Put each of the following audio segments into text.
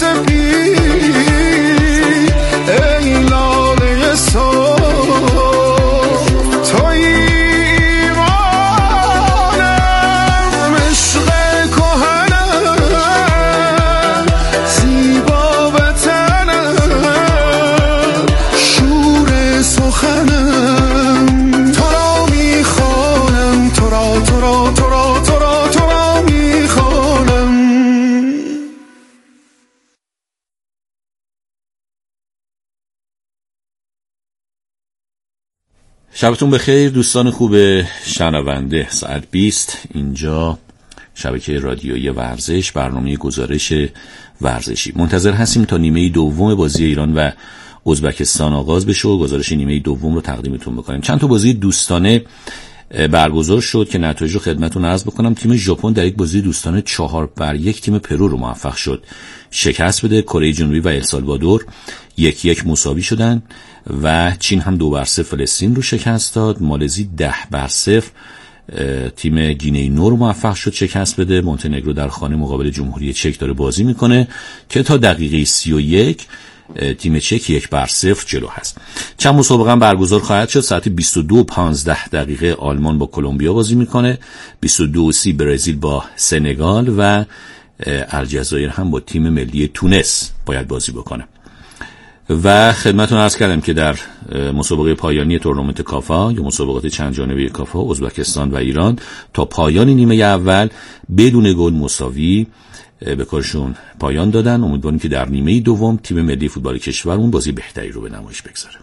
سپید ای لاله صبح توی ایمانم عشق کهنم زیبا وطنم شور سخنم تو را میخوانم تو را تو را تو را تو را تو را میخوانم. شبتون بخیر دوستان خوب شنونده. ساعت 20 اینجا شبکه رادیویی ورزش، برنامه گزارش ورزشی. منتظر هستیم تا نیمه دوم بازی ایران و ازبکستان آغاز بشه و گزارش نیمه دوم رو تقدیمتون بکنیم. چند تا بازی دوستانه برگزار شد که نتایج رو خدمتتون عرض بکنم. تیم ژاپن در یک بازی دوستانه 4-1 تیم پرو رو موفق شد شکست بده. کره جنوبی و السالوادور 1-1 مساوی شدن و چین هم 2-0 فلسطین رو شکست داد. مالزی 10-0 تیم گینه نو رو موفق شد شکست بده. مونتنگرو در خانه مقابل جمهوری چک داره بازی میکنه که تا دقیقه 31 تیم چک 1-0 جلو هست. چند مسابقه هم برگزار خواهد شد. ساعت 22:15 آلمان با کلمبیا بازی میکنه. 22:30 برزیل با سنگال و الجزایر هم با تیم ملی تونس باید بازی بکنه. و خدمتتون عرض کردم که در مسابقه پایانی تورنمنت کافا یا مسابقات چند جانبه کافا، ازبکستان و ایران تا پایان نیمه اول بدون گل مساوی به کارشون پایان دادن. امیدواریم که در نیمه دوم تیم ملی فوتبال کشورمون بازی بهتری رو به نمایش بگذاره.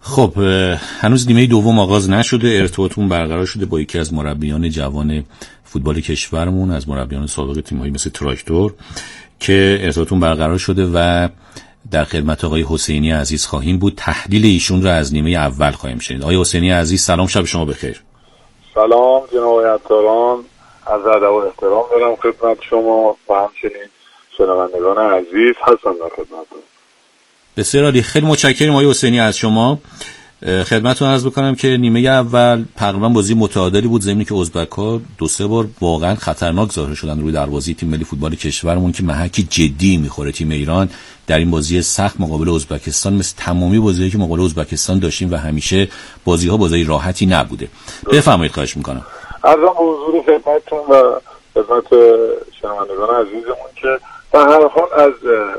خب هنوز نیمه دوم آغاز نشده، ارتباطمون برقرار شده با یکی از مربیان جوان فوتبال کشورمون، از مربیان سابق تیم‌های مثل تراکتور که ارتباطمون برقرار شده و در خدمت آقای حسینی عزیز خواهیم بود. تحلیل ایشون را از نیمه اول خواهیم شنید. آقای حسینی عزیز سلام، شب شما بخیر. سلام جناب آقای عطاران، از ادب و احترام دارم خدمت شما و همچنین شنوندگان عزیز هستم در خدمتتون. بسیار عالی، خیلی متشکرم آقای حسینی از شما. خدمتتون عرض بکنم که نیمه اول تقریبا بازی متعادلی بود، زمینی که ازبک‌ها 2-3 بار واقعا خطرناک ظاهر شدن روی دروازه تیم ملی فوتبال کشورمون که محک جدی میخوره تیم ایران در این بازی سخت مقابل ازبکستان، مثل تمامی بازی‌هایی که مقابل ازبکستان داشتیم و همیشه بازی‌ها بازی راحتی نبوده. بفرمایید، خواهش می‌کنم. عرضم به حضور خدمتتون و خدمت شنوندگان عزیزمون که در هر حال از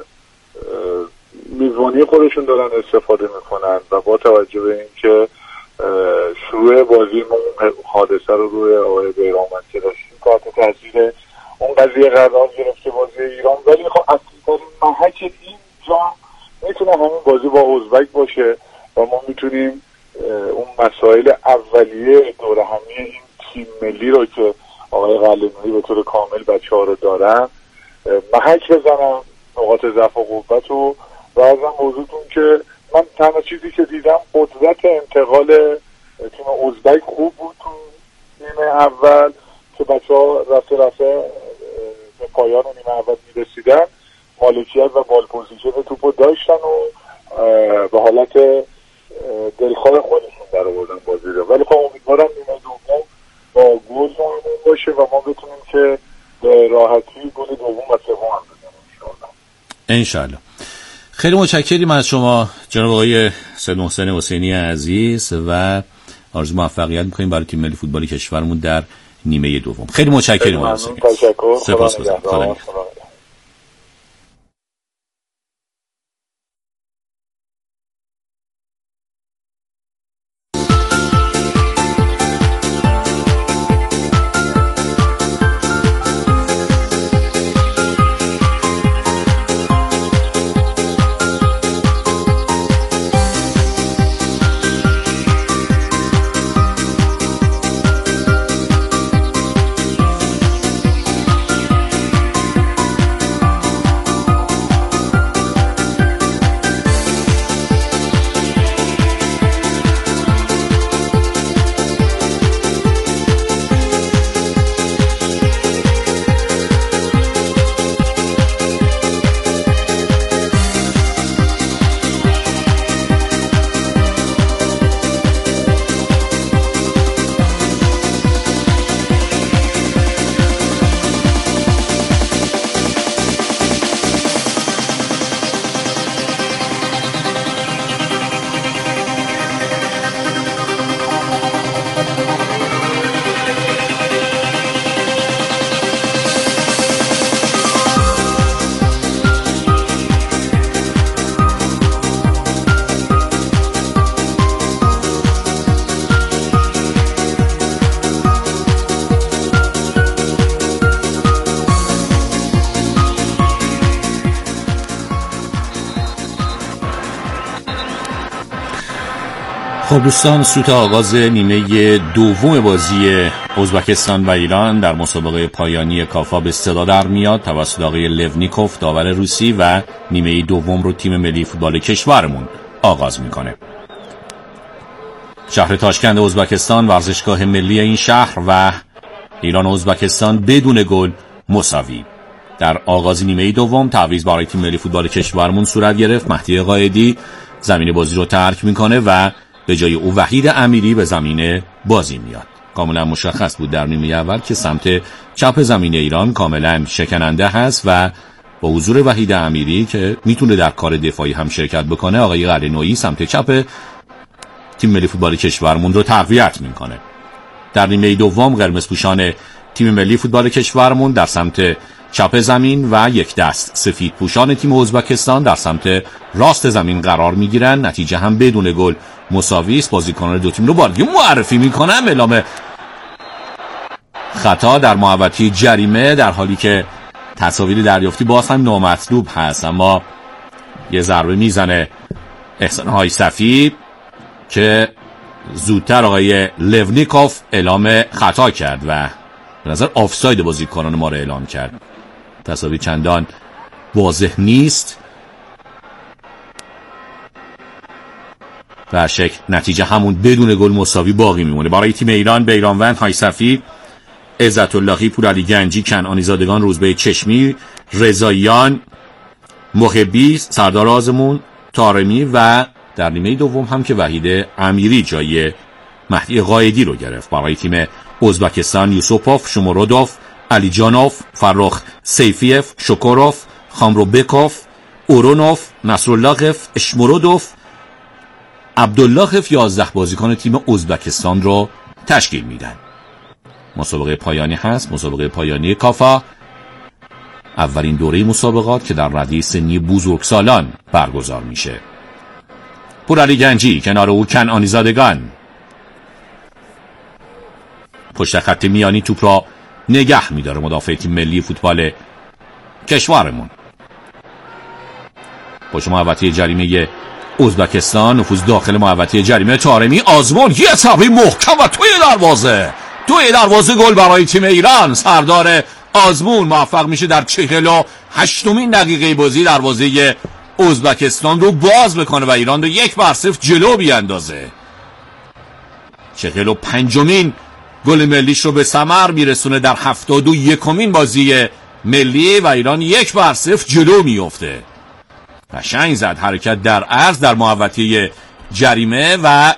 میزبانی خودشون دارن استفاده میکنن و با توجه به اینکه شروع بازی ما حادثه رو روی آقای بیرانوند که داشتیم تحت تاثیر اون قضیه قرار گرفته بازی ایران، ولی خب اصلی محک این جام میتونه همین بازی با ازبک باشه و ما میتونیم اون مسائل اولیه دور همی این تیم ملی رو که آقای قلعه‌نویی به طور کامل بچه‌ها رو دارن محک بزنن، نقاط ضعف و قوت رو. و ازم موضوعتون که من تنها چیزی که دیدم قدرت انتقال تیم ازبک خوب بود تو نیمه اول که بچه‌ها رفته به پایان نیمه اول میرسیدن، مالکیت و بال پوزیشن توپو داشتن و به حالت دلخواه خودشون در آوردن بازی رو. ولی خب امیدوارم نیمه دوم با گل باشه و ما بتونیم که به راحتی گل دوم و سوم هم بزنیم انشالله. خیلی متشکریم از شما جناب آقای سید محسن حسینی عزیز و آرزو موفقیت می‌کنیم برای تیم ملی فوتبال کشورمون در نیمه دوم. خیلی متشکریم از شما. تشکر. سپاسگزارم. خب دوستان، سوت آغاز نیمه دوم بازی ازبکستان و ایران در مسابقه پایانی کافا به صدا در میاد توسط آقای لونیکوف داور روسی و نیمه دوم رو تیم ملی فوتبال کشورمون آغاز میکنه. شهر تاشکند ازبکستان ورزشگاه ملی این شهر و ایران و ازبکستان بدون گل مساوی. در آغاز نیمه دوم تعویض برای تیم ملی فوتبال کشورمون صورت گرفت. مهدی قائدی زمین بازی رو ترک میکنه و به جای او وحید امیری به زمین بازی میاد. کاملا مشخص بود در نیمه اول که سمت چپ زمین ایران کاملا شکننده هست و با حضور وحید امیری که میتونه در کار دفاعی هم شرکت بکنه، آقای قلعه‌نویی سمت چپ تیم ملی فوتبال کشورمون رو تقویت میکنه. در نیمه دوم قرمزپوشان تیم ملی فوتبال کشورمون در سمت چپ زمین و یک دست سفید پوشان تیم ازبکستان در سمت راست زمین قرار میگیرن. نتیجه هم بدون گل مساوی است. بازیکنان دو تیم رو بارگی معرفی میکنم. اعلام خطا در محوطه جریمه، در حالی که تصاویر دریافتی باز هم نامطلوب هست، اما یه ضربه میزنه احسان های صفی که زودتر آقای لونیکوف اعلام خطا کرد و به نظر آفساید بازیکنان ما را اعلام کرد. تساوی چندان واضح نیست. به شکل نتیجه همون بدون گل مساوی باقی میمونه. برای تیم ایران بیرانوند، هایصفی، عزت اللهی، پورعلی گنجی، کنعانی زادگان، روزبه چشمی، رضاییان، محبی، سردار آزمون، طارمی و در نیمه دوم هم که وحید امیری جای مهدی قائدی رو گرفت. برای تیم ازبکستان یوسوپوف، شمرودوف، علی جانوف، فرخ سیفیف، شکروف، خامروبکوف، اورونوف، نصراللهف، اشمرودوف، عبداللهف 11 بازیکن تیم ازبکستان رو تشکیل میدن. مسابقه پایانی هست، مسابقه پایانی کافا، اولین دوره مسابقات که در رده سنی بزرگسالان برگزار میشه. پورعلی گنجی، کنار او کنعانی زادگان، پشت خط میانی توپ را نگه میداره مدافع تیم ملی فوتبال کشورمون. پشت محوطه جریمه ازبکستان، نفوذ داخل محوطه جریمه، طارمی، آزمون، یه ضربه محکم و توی دروازه گل برای تیم ایران. سردار آزمون موفق میشه در 48مین دقیقه بازی دروازه ازبکستان رو باز بکنه و ایران رو 1-0 جلو بیاندازه. 45مین گل ملیش رو به ثمر میرسونه در 71مین بازی ملی و ایران 1-0 جلو میفته. قشنگ زد، حرکت در عرض در محوطه جریمه و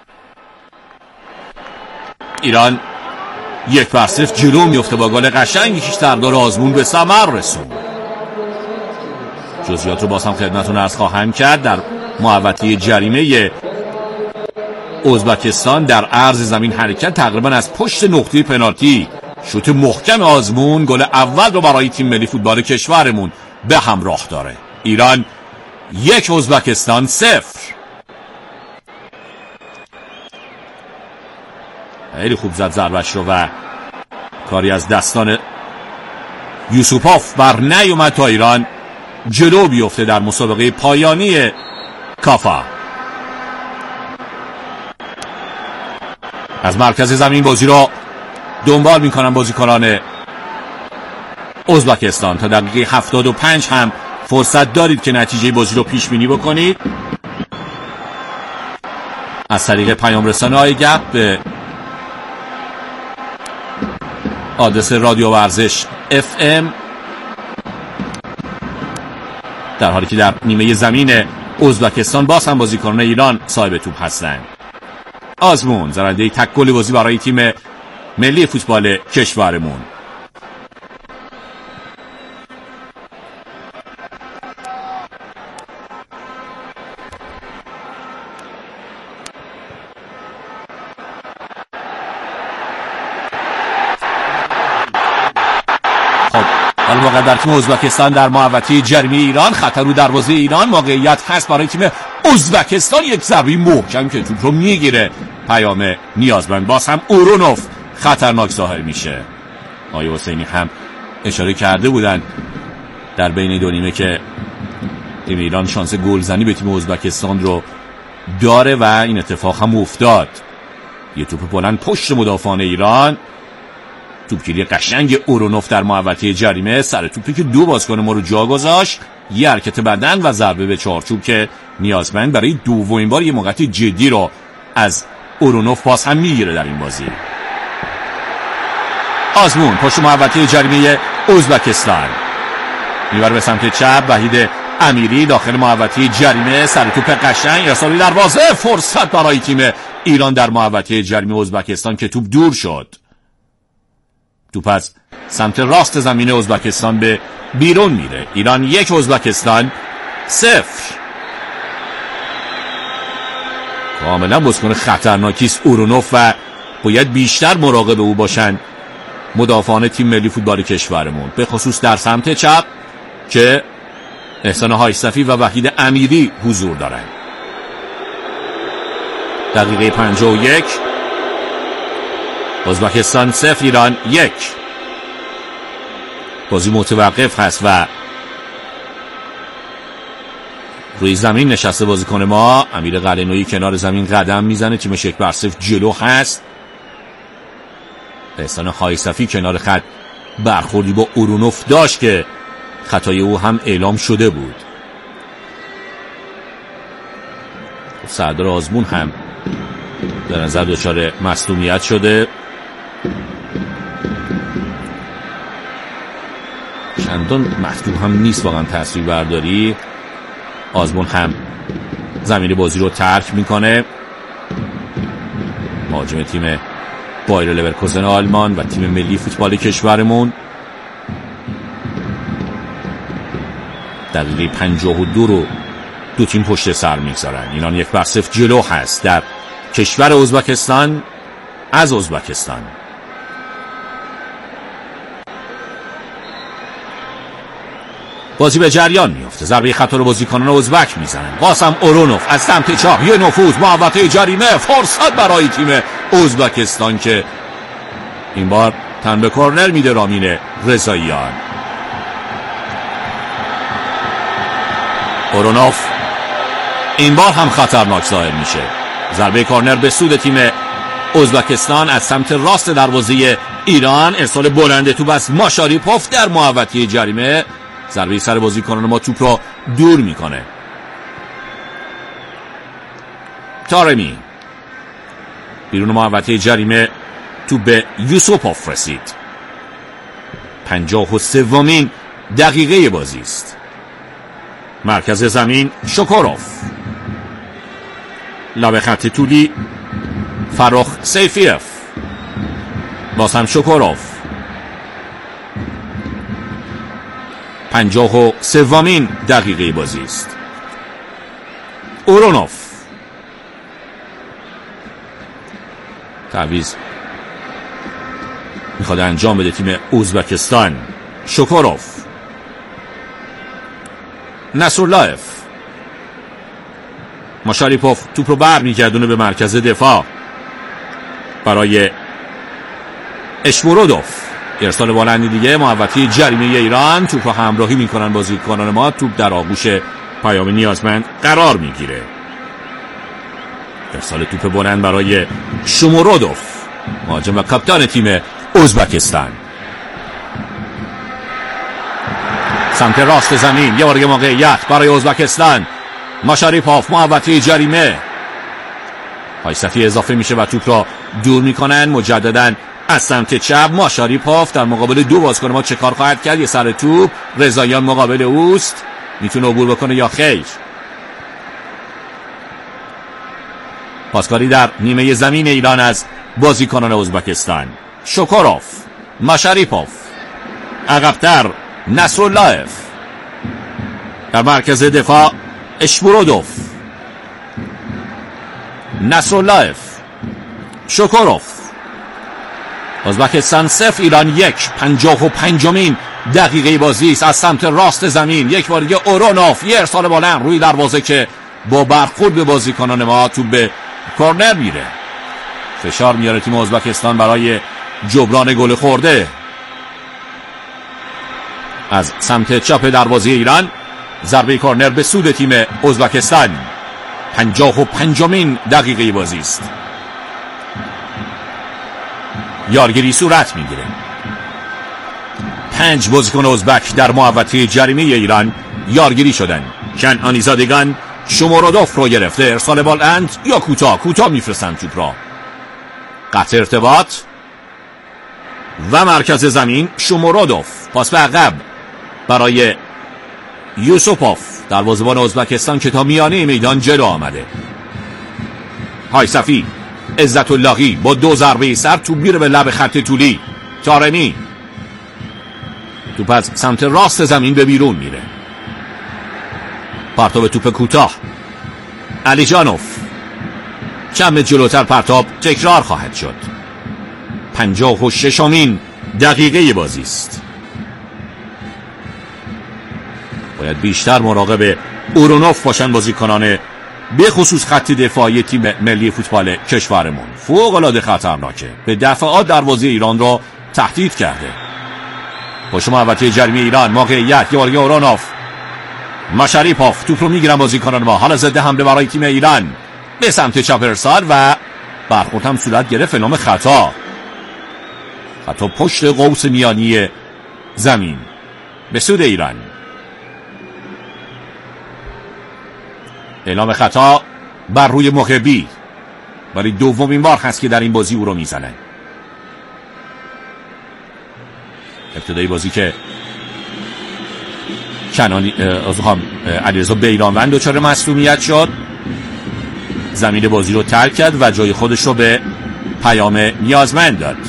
ایران 1-0 جلو میفته با گل قشنگی که سردار آزمون به ثمر رسون. جزئیات رو باز هم خدمتتون عرض خواهم کرد. در محوطه جریمه ازبکستان در عرض زمین حرکت تقریبا از پشت نقطه پنالتی، شوت محکم آزمون گل اول رو برای تیم ملی فوتبال کشورمون به همراه داره. ایران 1، ازبکستان 0. خیلی خوب زد ضربش رو و کاری از دستان یوسوپوف بر نیومد تا ایران جلو بیفته در مسابقه پایانی کافا. از مرکز زمین بازی را دنبال میکنن بازیکنان ازبکستان. تا دقیقه 75 هم فرصت دارید که نتیجه بازی رو پیش بینی بکنید. از طریق پیام رسانه های گپ به آدرس رادیو ورزش FM، در حالی که در نیمه زمین ازبکستان باز هم بازیکنان ایران صاحب توپ هستند. آزمون زرنده تک گل بازی برای تیم ملی فوتبال کشورمون. حالا واقعا در تیم ازبکستان در محوطه جریمه ایران، خطر رو دروازه ایران، موقعیت هست برای تیم ازبکستان. یک ضربه محکم که توپ رو میگیره. پیام نیازمند. باز هم اورونوف خطرناک ظاهر میشه. آقای حسینی هم اشاره کرده بودن در بین دو نیمه که تیم ایران شانس گلزنی به تیم ازبکستان رو داره و این اتفاق هم افتاد. یه توپ بلند پشت مدافعان ایران، توپگیری قشنگ اورونوف در محوطه جریمه، سر توپی که دو بازیکن ما رو جا گذاشت، یه حرکت بدن و ضربه به چارچوب که نیازمند برای دومین بار یه موقعیت جدی رو از اورونوف باز هم میگیره در این بازی. آزمون پشت محوطه جریمه ازبکستان میبره به سمت چپ. وحید امیری داخل محوطه جریمه، سر توپ قشنگ، ارسالی دروازه، فرصت برای تیم ایران در محوطه جریمه ازبکستان که توپ دور شد. توپ از سمت راست زمین ازبکستان به بیرون میره. ایران 1، ازبکستان 0. کاملا بازیکن خطرناکیست اورونوف و باید بیشتر مراقب او باشن مدافعان تیم ملی فوتبال کشورمون، به خصوص در سمت چپ که احسان هایصفی و وحید امیری حضور دارن. دقیقه 51 ازبکستان 0، ایران 1. بازی متوقف هست و روی زمین نشسته بازیکن ما. امیر قلعه‌نویی کنار زمین قدم میزنه، تیمش 1-0 جلو هست. احسان خایصفی کنار خط برخوردی با اورونوف داشت که خطای او هم اعلام شده بود. سردار آزمون هم در نظر دچار مصدومیت شده. چندان مطلوب هم نیست واقعا تصویر برداری. آزمون هم زمین بازی رو ترک میکنه. مهاجم تیم بایر لورکوزن آلمان و تیم ملی فوتبال کشورمون. دقیقه 52 رو دو تیم پشت سر میگذارن. ایران 1-0 جلو هست در کشور ازبکستان از ازبکستان. بازی به جریان میفته. ضربه خطا رو بازیکنان ازبک میزنن. قاسم اورونوف از سمت چپ یه نفوذ محوطه جریمه، فرصت برای تیم ازبکستان که این بار تن به کورنر میده رامین رضاییان. اورونوف این بار هم خطرناک ظاهر میشه. ضربه کورنر به سود تیم ازبکستان از سمت راست دروازه ایران. ارسال بلند توپ از ماشاریپوف در محوطه جریمه. ضربه سر بازیکنان ما توپ را دور میکنه. تارمی بیرون محوطه جریمه توپ به یوسوپوف رسید. 53مین دقیقه بازی است. مرکز زمین شکروف، لب خط طولی فرخ سیفیف، باز هم شکروف. 53مین دقیقه بازی است. اورونوف تعویض میخواد انجام بده تیم ازبکستان. شکروف، نصراللهف، ماشاریپوف توپ رو بر میگردونه به مرکز دفاع برای اشمورودوف. ارسال بلندی دیگه محوطه جریمه ایران. توپ رو همراهی میکنن بازیکنان ما. توپ در آغوش پیام نیازمند قرار میگیره. ارسال توپ بلند برای شمورودوف، مهاجم و کاپیتان تیم ازبکستان. سمت راست زمین یه بار موقعیت برای ازبکستان. ماشاریپوف محوطه جریمه. خایصفی اضافه میشه و توپ را دور میکنن. مجددا از سمت چپ ماشاریپوف در مقابل دو بازیکن ما چه کار خواهد کرد؟ یه سر توپ، رضاییان مقابل اوست، میتونه عبور بکنه یا خیر؟ پاسکاری در نیمه زمین ایران از بازیکنان ازبکستان. شکروف، ماشاریپوف، عقب‌تر نصراللهف، در مرکز دفاع اشمورودوف، نصراللهف، شکروف. ازبکستان 0 ایران 1. 55مین دقیقه بازی است. از سمت راست زمین یک بار دیگه اورونوف، یه ارسال بلند روی دروازه که با برخورد به بازیکنان ما توپ به کورنر میره. فشار میاره تیم ازبکستان برای جبران گل خورده. از سمت چپ دروازه ایران ضربه کورنر به سود تیم ازبکستان. 55مین دقیقه بازی است. یارگیری صورت میگیره. 5 بازیکن ازبک در محوطه جریمه ایران یارگیری شدن. کنعانی زادگان شمورودوف رو گرفته. ارسال بلند یا کوتاه میفرستن توپ را. قطع ارتباط و مرکز زمین شمورودوف. پاس به عقب برای یوسوپوف، دروازه‌بان ازبکستان که تا میانه میدان جلو آمده. خایصفی، عزت اللهی با 2 ضربه سر توپ میره به لب خط طولی. تارمی توپ از سمت راست زمین به بیرون میره. پرتاب توپ کوتاه علی جانوف. کم جلوتر پرتاب تکرار خواهد شد. 56مین دقیقه بازی است. باید بیشتر مراقب اورونوف باشن بازیکنان به خصوص خط دفاعی تیم ملی فوتبال کشورمون. فوق‌العاده خطرناکه. به دفعات دروازه ایران را تهدید کرده. با شما محوطه جریمه ایران موقعیت یه بار اورونوف. ماشاریپوف توپ رو میگیرن بازیکنان ما. حالا ضد حمله برای تیم ایران به سمت چپ ارسال و برخورد هم صورت گرفت. اعلام خطا پشت قوس میانی زمین به سود ایران. اعلام خطا بر روی محبی. برای دومین بار هست که در این بازی او رو میزنن. ابتدای بازی که علیرضا بیرانوند دچار مصدومیت شد، زمین بازی رو ترک کرد و جای خودش رو به پیام نیازمند داد.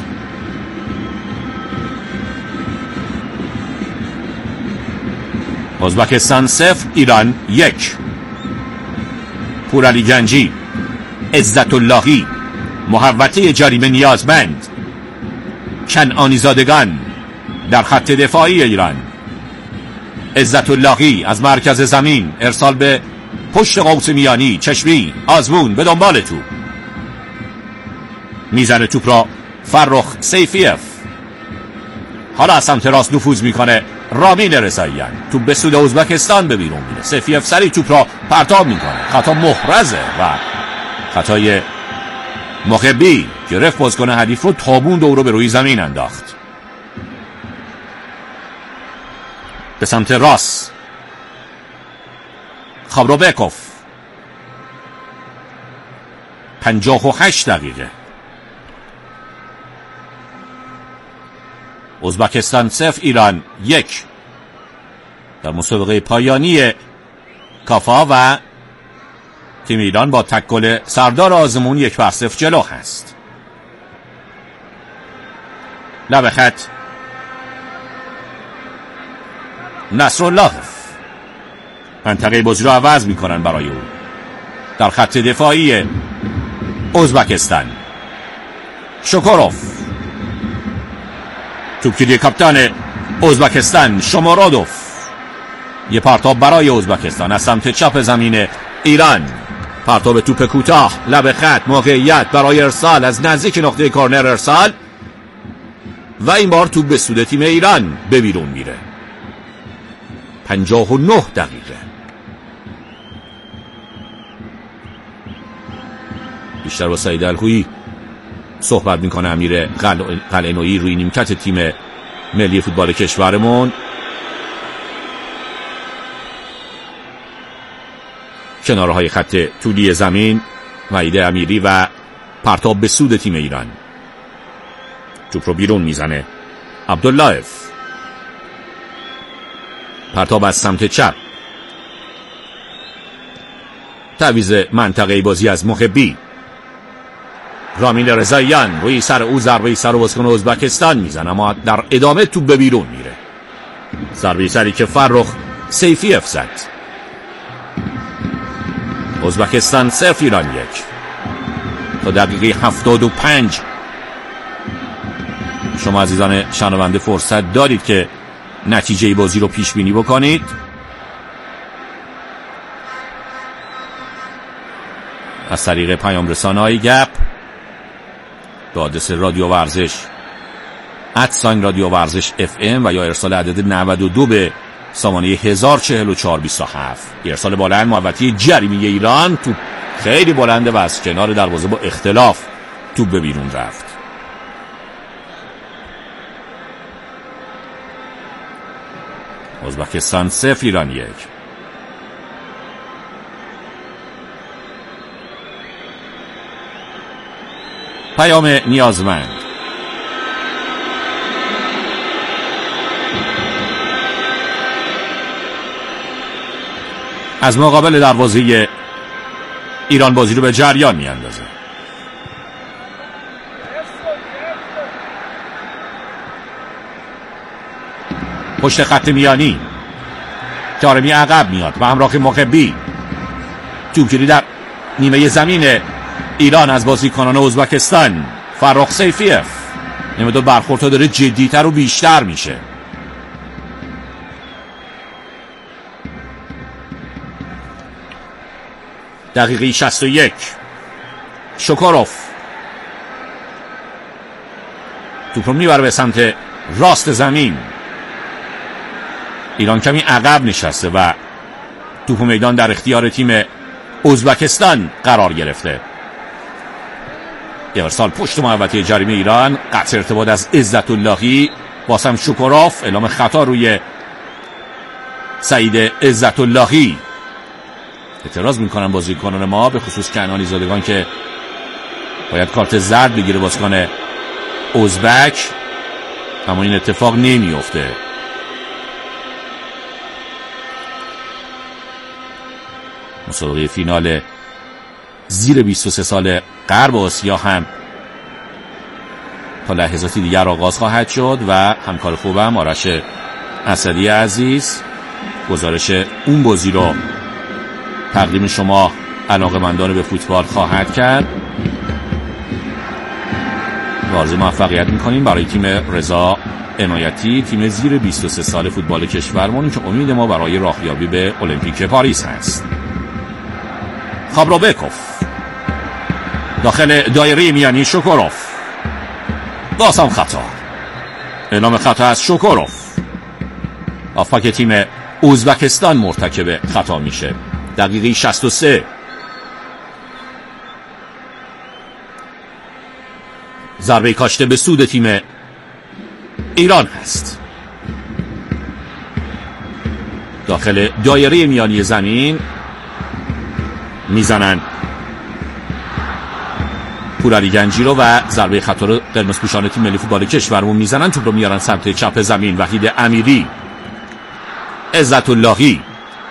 ازبکستان 0 ایران 1. پورعلی گنجی، عزت اللهی، محوطه جریمه نیازمند، کنعانی زادگان در خط دفاعی ایران. عزت اللهی از مرکز زمین ارسال به پشت قوس میانی. چشمی آزمون به دنبال توپ، میزنه توپ را فرخ سیفیف. حالا از سمت راست نفوذ میکنه رامین رضاییان. توپ به سود ازبکستان به بیرون میره. سیفیف سریع توپ را پرتاب میکنه. خطا محرزه و خطای محبی گرفت بازیکن حریف رو، تابون دو رو به روی زمین انداخت. به سمت راست خابروبکوف. 58 دقیقه. ازبکستان 0 ایران 1 در مسابقه پایانی کافا و تیم ایران با تک گل سردار آزمون 1-0 جلو هست. لب خط نصرالله. منطقه بازی رو عوض میکنن برای او. در خط دفاعی ازبکستان شکروف. توپگیری کاپیتان ازبکستان شمارادوف. یه پرتاب برای ازبکستان از سمت چپ زمین ایران. پرتاب توپ کوتاه لب خط، موقعیت برای ارسال از نزدیک نقطه کورنر ارسال و این بار توپ به سود تیم ایران به بیرون میره. 59 دقیقه. بیشتر با سعید الخویی صحبت میکنه امیر قلعه‌نویی روی نیمکت تیم ملی فوتبال کشورمون. کنارهای خط طولی زمین وحید امیری و پرتاب به سود تیم ایران. توپ رو بیرون میزنه عبداللهف. پرتاب از سمت چپ. تعویض منطقه بازی از محبی. رامین رضاییان روی سر او ضربه سر و بازیکن ازبکستان میزنه، اما در ادامه توپ به بیرون میره. ضربه سری که فرخ سیفیف زد. ازبکستان 0 ایران 1. تا دقیقه 75 شما عزیزان شنونده فرصت دارید که نتیجه بازی رو پیش بینی بکنید. از طریق پیام رسانه‌های گپ به آدرس رادیو ورزش رادیو ورزش FM و یا ارسال عدد 92 به سامانه 104427. ارسال بلند محوطه جریمه ایران. توپ خیلی بلنده و از کنار دروازه با اختلاف توپ به بیرون رفت. ازبکستان 0 ایران 1. پیام نیازمند. از مقابل دروازه ایران بازی رو به جریان میاندازه. پشت خط میانی طارمی عقب میاد و همراه محبی. توپگیری در نیمه زمین ایران از بازیکنان ازبکستان. فرخ سیفیف. این دو برخوردها داره جدیتر و بیشتر میشه. دقیقه 61. شکروف توپ رو میبره به سمت راست زمین. ایران کمی عقب نشسته و توپ میدان در اختیار تیم ازبکستان قرار گرفته. ارسال پشت محوطه جریمه ایران، قطع ارتباط از عزت اللهی، باسم شکراف، اعلام خطا روی سعید عزت اللهی. اعتراض میکنن بازیکنان ما، به خصوص کنعانی زادگان که باید کارت زرد بگیره بازیکن ازبک، اما این اتفاق نمیفته. مسابقه فینال زیر 23 سال غرب آسیا هم تا لحظاتی دیگر آغاز خواهد شد و همکار خوبم آرش اسدی عزیز گزارش اون بازی رو تقدیم شما علاقه‌مندان به فوتبال خواهد کرد. آرزوی موفقیت میکنیم برای تیم رضا عنایتی، تیم زیر 23 سال فوتبال کشورمون که امید ما برای راهیابی به المپیک پاریس هست. خابروبکوف داخل دایره میانی شکروف، بازم خطا، اعلام خطا از شکروف. هافبک تیم ازبکستان مرتکب خطا میشه. دقیقه 63 ضربه کاشته به سود تیم ایران هست. داخل دایره میانی زمین میزنن پورعلی گنجی رو و ضربه خطا رو قرمز پوشان تیم ملی فوتبال کشورمون میزنن. توپ رو میارن سمت چپ زمین. وحید امیری، عزت اللهی،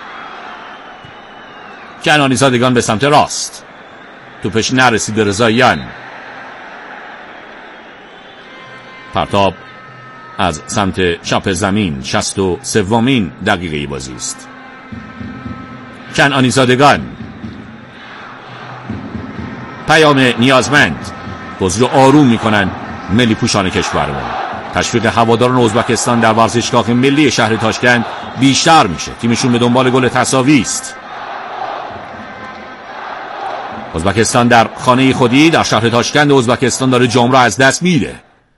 کنعانی زادگان به سمت راست، توپش نرسید به رضاییان. پرتاب از سمت چپ زمین. 63مین دقیقه بازی است. کنعانی زادگان، پیام نیازمند، بازی رو آروم میکنن ملی پوشان کشورمون. تشویق هواداران ازبکستان در ورزشگاه ملی شهر تاشکند بیشتر میشه. تیمشون به دنبال گل تساوی است. ازبکستان در خانه خودی در شهر تاشکند ازبکستان داره جام را از دست میده.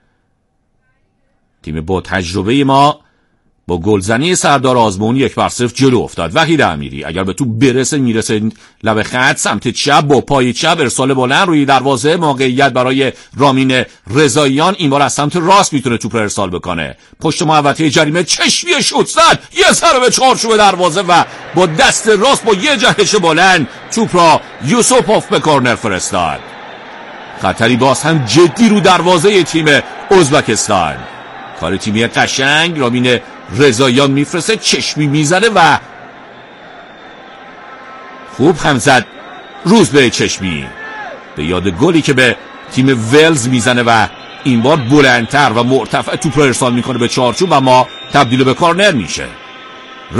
تیم با تجربه ما با گلزنی سردار آزمون 1-0 جلو افتاد. وحید امیری اگر به تو برسه میرسه لب خط سمت چپ، با پای چپ ارسال بلند روی دروازه، موقعیت برای رامین رضاییان. این بار از سمت راست میتونه توپ ارسال بکنه. پشت محوطه جریمه چشمی شوت زد، یه سر به چارچوب دروازه و با دست راست با یه جهش بلند توپ را یوسوپوف به کورنر فرستاد. خطری باز هم جدی رو دروازه تیم ازبکستان. کار تیمی قشنگ. رامین رضاییان میفرسته، چشمی میزنه و خوب هم زد روز به چشمی. به یاد گلی که به تیم ولز میزنه و این بار بلندتر و مرتفع توپ رو ارسال میکنه به چارچوب و ما تبدیل به کورنر میشه.